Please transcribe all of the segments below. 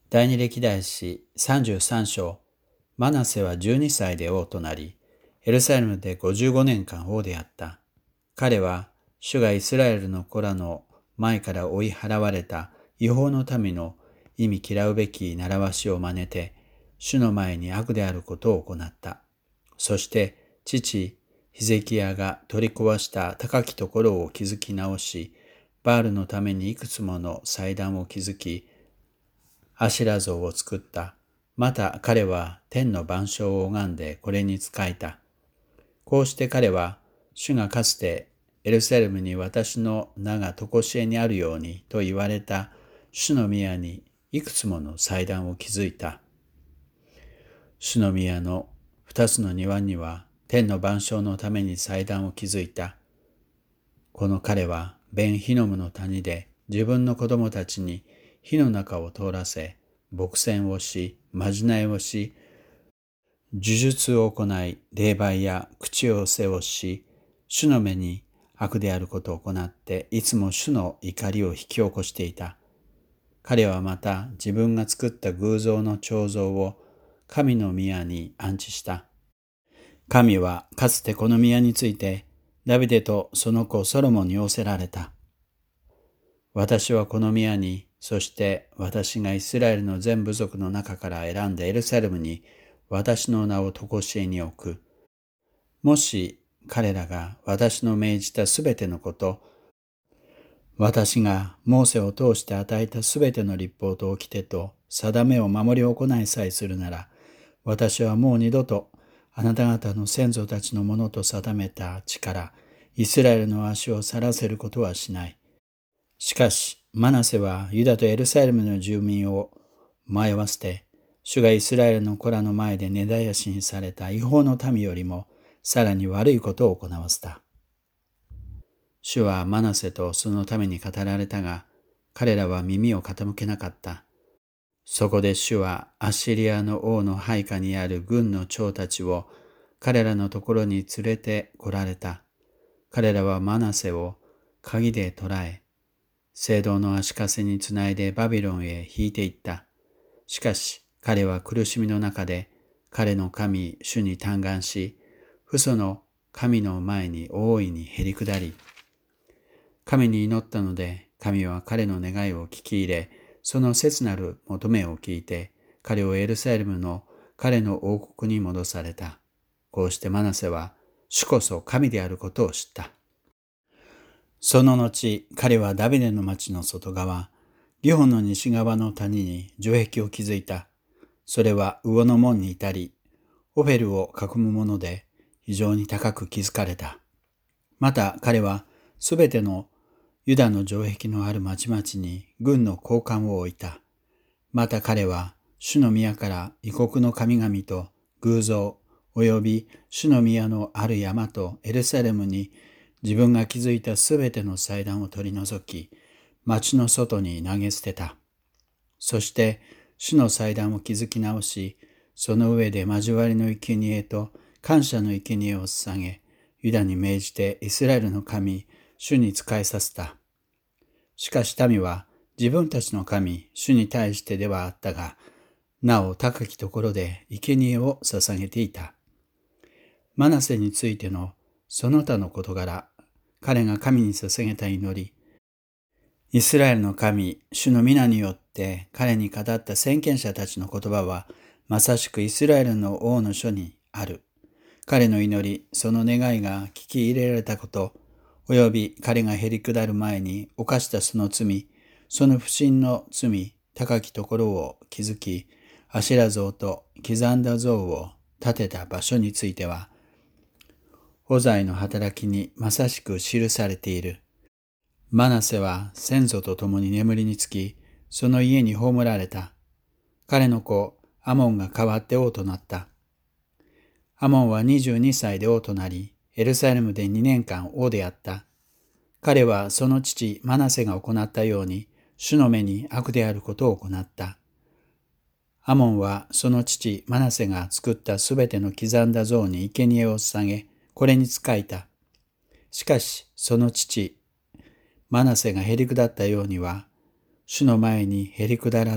第二歴代史33章。マナセは12歳で王となり、エルサレムで55年間王であった。彼は、主がイスラエルの子らの前から追い払われた違法の民の忌み嫌うべき習わしを真似て、主の前に悪であることを行った。そして、父、ヒゼキヤが取り壊した高きところを築き直し、バールのためにいくつもの祭壇を築き、アシラ像を作った。また彼は天の万象を拝んでこれに仕えた。こうして彼は、主がかつてエルサレムに私の名が常しえにあるようにと言われた主の宮にいくつもの祭壇を築いた。主の宮の二つの庭には天の万象のために祭壇を築いた。この彼はベンヒノムの谷で自分の子供たちに火の中を通らせ、牧戦をし、まじないをし、呪術を行い、霊媒や口を背をし、主の目に悪であることを行って、いつも主の怒りを引き起こしていた。彼はまた自分が作った偶像の彫像を神の宮に安置した。神はかつてこの宮について、ダビデとその子ソロモンに仰せられた。私はこの宮に、そして私がイスラエルの全部族の中から選んだエルサレムに私の名を常しえに置く。もし彼らが私の命じたすべてのこと、私がモーセを通して与えたすべての律法と掟と定めを守り行いさえするなら、私はもう二度とあなた方の先祖たちのものと定めた地からイスラエルの足を去らせることはしない。しかし、マナセはユダとエルサレムの住民を迷わせて、主がイスラエルの子らの前で根絶やしにされた違法の民よりもさらに悪いことを行わせた。主はマナセとそのために語られたが、彼らは耳を傾けなかった。そこで主はアッシリアの王の配下にある軍の長たちを彼らのところに連れて来られた。彼らはマナセを鍵で捕らえ、聖堂の足かせにつないでバビロンへ引いていった。しかし彼は苦しみの中で彼の神主に嘆願し、父祖の神の前に大いにへり下り、神に祈ったので神は彼の願いを聞き入れ、その切なる求めを聞いて彼をエルサレムの彼の王国に戻された。こうしてマナセは主こそ神であることを知った。その後、彼はダビデの町の外側、ギホンの西側の谷に城壁を築いた。それは魚の門に至り、オフェルを囲むもので非常に高く築かれた。また彼はすべてのユダの城壁のある町々に軍の高官を置いた。また彼は主の宮から異国の神々と偶像及び主の宮のある山とエルサレムに自分が築いたすべての祭壇を取り除き、町の外に投げ捨てた。そして、主の祭壇を築き直し、その上で交わりの生贄と感謝の生贄を捧げ、ユダに命じてイスラエルの神、主に仕えさせた。しかし民は自分たちの神、主に対してではあったが、なお高きところで生贄を捧げていた。マナセについてのその他の事柄、彼が神に捧げた祈り、イスラエルの神、主の皆によって彼に語った先見者たちの言葉は、まさしくイスラエルの王の書にある。彼の祈り、その願いが聞き入れられたこと、および彼がへり下る前に犯したその罪、その不信の罪、高きところを築き、アシェラ像と刻んだ像を建てた場所については、ホザイの働きにまさしく記されている。マナセは先祖と共に眠りにつき、その家に葬られた。彼の子アモンが代わって王となった。アモンは22歳で王となり、エルサレムで2年間王であった。彼はその父マナセが行ったように、主の目に悪であることを行った。アモンはその父マナセが作ったすべての刻んだ像に生贄を捧げ、これに仕えた。しかし、その父、マナセがへり下ったようには、主の前にへり下らず、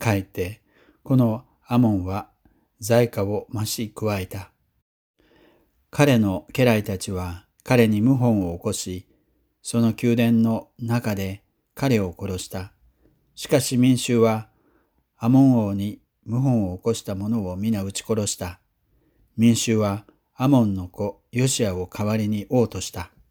かえって、このアモンは罪過を増し加えた。彼の家来たちは彼に謀反を起こし、その宮殿の中で彼を殺した。しかし民衆はアモン王に謀反を起こした者を皆撃ち殺した。民衆はアモンの子ヨシアを代わりに王とした。